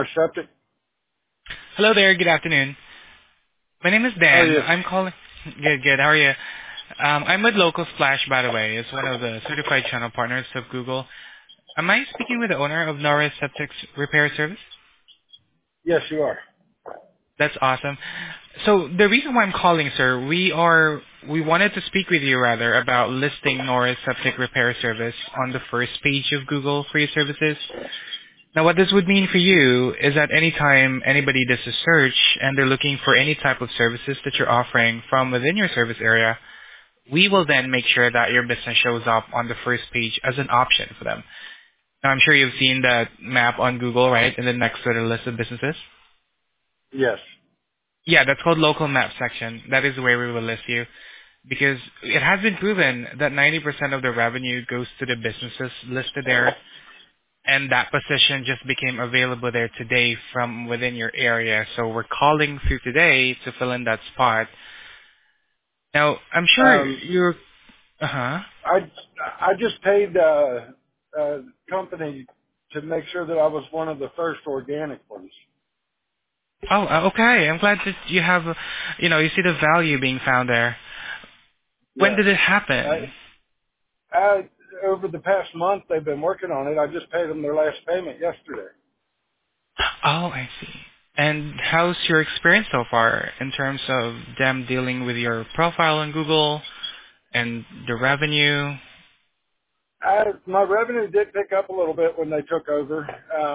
Norris Septic. Hello there. Good afternoon. My name is How are Dan. you? I'm calling. Good, good. How are you? I'm with Local Splash, by the way. It's one of the certified channel partners of Google. Am I speaking with the owner of Norris Septic's repair service? Yes, you are. That's awesome. So the reason why I'm calling, sir, we wanted to speak with you rather about listing Norris Septic repair service on the first page of Google for your services. Now, what this would mean for you is that anytime anybody does a search and they're looking for any type of services that you're offering from within your service area, we will then make sure that your business shows up on the first page as an option for them. Now, I'm sure you've seen that map on Google, right, and then next to the list of businesses. Yes. Yeah, that's called local map section. That is where we will list you because it has been proven that 90% of the revenue goes to the businesses listed there, and that position just became available there today from within your area. So we're calling through today to fill in that spot. Now, I'm sure Um, you're, uh-huh. I just paid a company to make sure that I was one of the first organic ones. Oh, okay. I'm glad that you have, you see the value being found there. When Yes. did it happen? I, over the past month, they've been working on it. I just paid them their last payment yesterday. Oh, I see. And how's your experience so far in terms of them dealing with your profile on Google and the revenue? My revenue did pick up a little bit when they took over.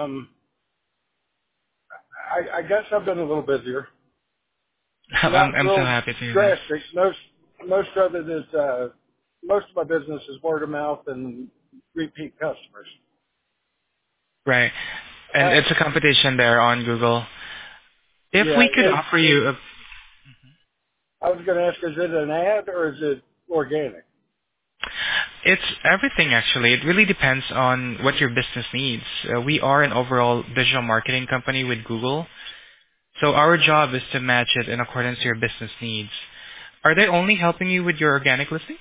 I guess I've been a little busier. Not I'm so real happy to hear that. drastic. Most of it is most of my business is word of mouth and repeat customers. Right. And Uh, it's a competition there on Google. If yeah, we could offer you a, I was going to ask, is it an ad or is it organic? it's everything actually. It really depends on what your business needs. We are an overall digital marketing company with Google. So our job is to match it in accordance to your business needs. Are they only helping you with your organic listing?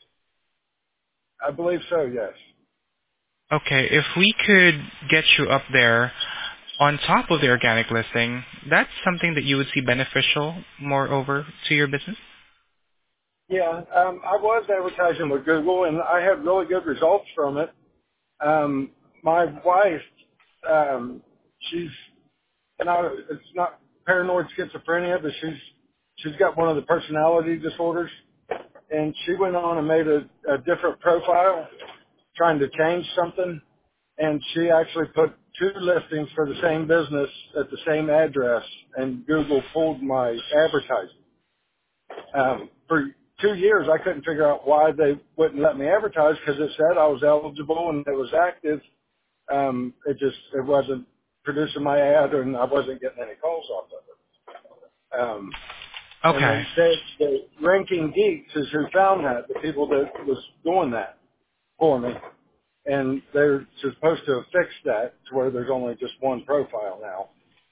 I believe so, yes. Okay, if we could get you up there on top of the organic listing, that's something that you would see beneficial moreover to your business? Yeah, I was advertising with Google and I had really good results from it. My wife, she's, it's not paranoid schizophrenia, but she's got one of the personality disorders. And she went on and made a different profile trying to change something. And she actually put two listings for the same business at the same address, and Google pulled my advertising. For 2 years, I couldn't figure out why they wouldn't let me advertise because it said I was eligible and it was active. It wasn't producing my ad, and I wasn't getting any calls off of it. And Okay. then the Ranking Geeks is who found that, the people that was doing that for me. And they're supposed to have fixed that to where there's only just one profile now.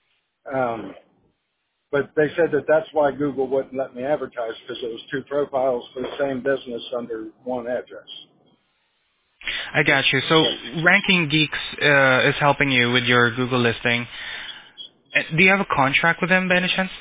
But they said that that's why Google wouldn't let me advertise because it was two profiles for the same business under one address. I got you. So Ranking Geeks is helping you with your Google listing. Do you have a contract with them by any chance?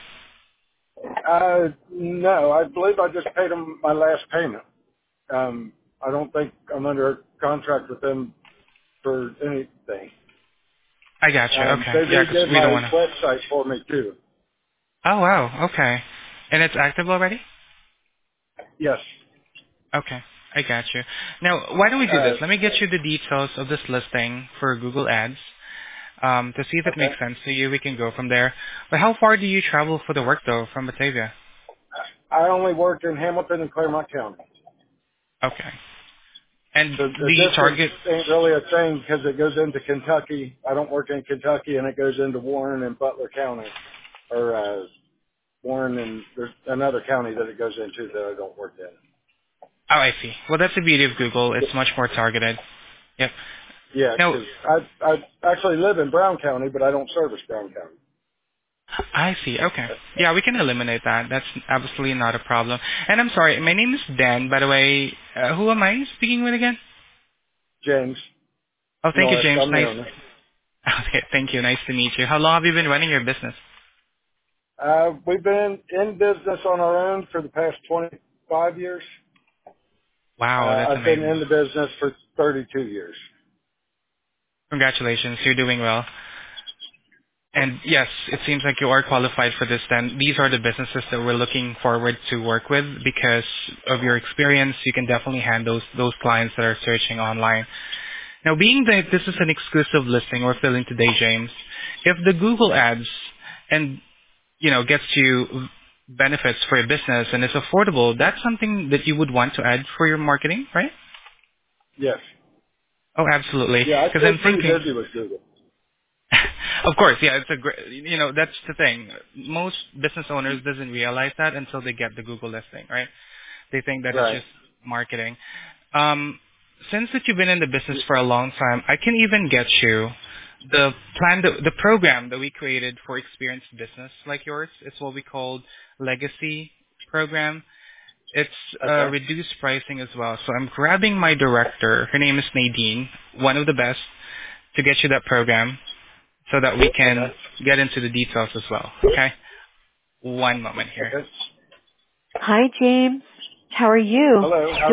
No, I believe I just paid them my last payment. I don't think I'm under a contract with them for anything. I got you. They Okay. Yeah, because redid we don't my want to. website for me too. Oh, wow. Okay. And it's active already? Yes. Okay. I got you. Now, why don't we do Uh, this? Let me get you the details of this listing for Google Ads. To see if it okay. makes sense to you, we can go from there. But how far do you travel for the work, though, from Batavia? I only work in Hamilton and Claremont County. Okay. And So the do you distance target... ain't really a thing because it goes into Kentucky. I don't work in Kentucky, and it goes into Warren and Butler County, or Warren, and there's another county that it goes into that I don't work in. Oh, I see. Well, that's the beauty of Google. It's much more targeted. Yep. Yeah, Now, because I actually live in Brown County, but I don't service Brown County. I see. Okay. Yeah, we can eliminate that. That's absolutely not a problem. And I'm sorry, my name is Dan, by the way. Who am I speaking with again? James Oh, thank you, Norris, James. I'm the Nice. owner. Okay, thank you. Nice to meet you. How long have you been running your business? We've been in business on our own for the past 25 years. Wow, that's I've been amazing. in the business for 32 years. Congratulations, you're doing well. And yes, it seems like you are qualified for this then. These are the businesses that we're looking forward to work with because of your experience. You can definitely handle those clients that are searching online. Now, being that this is an exclusive listing we're filling today, James, if the Google ads and, gets you benefits for your business and is affordable, that's something that you would want to add for your marketing, right? Yes. Oh, absolutely. Yeah, I Because stay I'm pretty thinking, busy with Google. of course, yeah, it's a great, that's the thing. Most business owners doesn't realize that until they get the Google listing, right? They think that it's Right. just marketing. Since that you've been in the business for a long time, I can even get you the the program that we created for experienced business like yours. It's what we call Legacy program. It's Okay. reduced pricing as well. So I'm grabbing my director. Her name is Nadine, one of the best, to get you that program so that we Okay. can get into the details as well. Okay? One moment here. Okay. Hi, James. How are you? Hello. How